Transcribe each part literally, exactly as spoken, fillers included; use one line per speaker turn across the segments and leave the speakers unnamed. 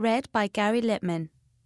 Read by Gary Littman.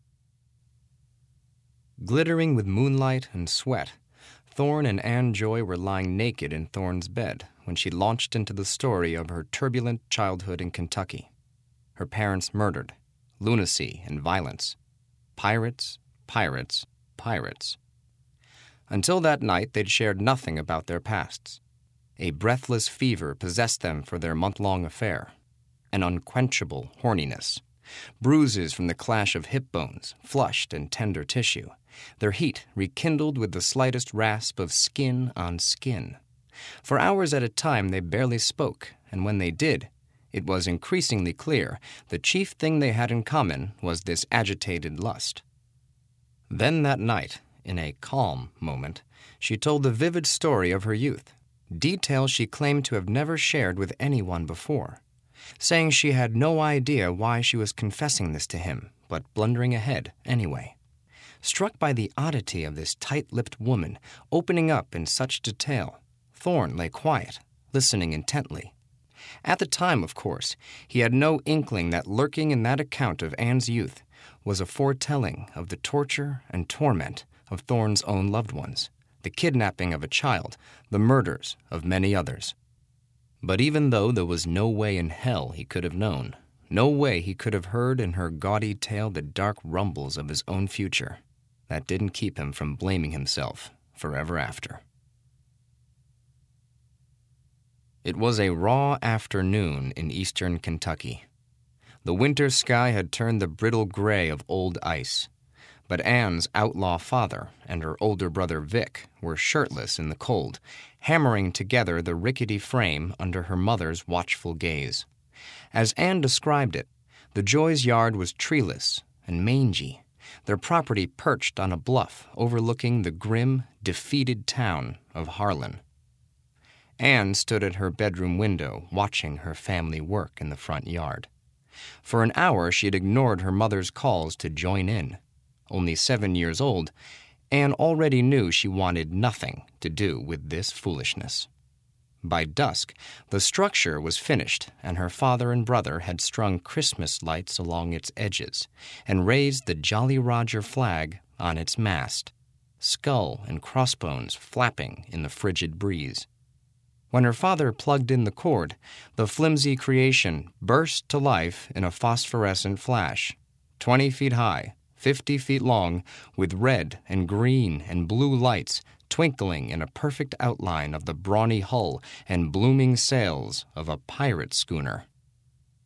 Glittering with moonlight and sweat, Thorne and Anne Joy were lying naked in Thorne's bed when she launched into the story of her turbulent childhood in Kentucky. Her parents murdered, lunacy and violence, pirates, pirates, pirates. Until that night, they'd shared nothing about their pasts. A breathless fever possessed them for their month-long affair, an unquenchable horniness, bruises from the clash of hip bones, flushed and tender tissue, their heat rekindled with the slightest rasp of skin on skin. For hours at a time they barely spoke, and when they did, it was increasingly clear the chief thing they had in common was this agitated lust. Then that night, in a calm moment, she told the vivid story of her youth, details she claimed to have never shared with anyone before, saying she had no idea why she was confessing this to him, but blundering ahead anyway. Struck by the oddity of this tight-lipped woman opening up in such detail, Thorne lay quiet, listening intently. At the time, of course, he had no inkling that lurking in that account of Anne's youth was a foretelling of the torture and torment of Thorne's own loved ones, the kidnapping of a child, the murders of many others. But even though there was no way in hell he could have known, no way he could have heard in her gaudy tale the dark rumbles of his own future, that didn't keep him from blaming himself forever after. It was a raw afternoon in eastern Kentucky. The winter sky had turned the brittle gray of old ice, but Anne's outlaw father and her older brother Vic were shirtless in the cold, hammering together the rickety frame under her mother's watchful gaze. As Anne described it, the Joys' yard was treeless and mangy, their property perched on a bluff overlooking the grim, defeated town of Harlan. Anne stood at her bedroom window watching her family work in the front yard. For an hour she had ignored her mother's calls to join in. Only seven years old, Anne already knew she wanted nothing to do with this foolishness. By dusk, the structure was finished, and her father and brother had strung Christmas lights along its edges and raised the Jolly Roger flag on its mast, skull and crossbones flapping in the frigid breeze. When her father plugged in the cord, the flimsy creation burst to life in a phosphorescent flash, twenty feet high, fifty feet long, with red and green and blue lights twinkling in a perfect outline of the brawny hull and blooming sails of a pirate schooner.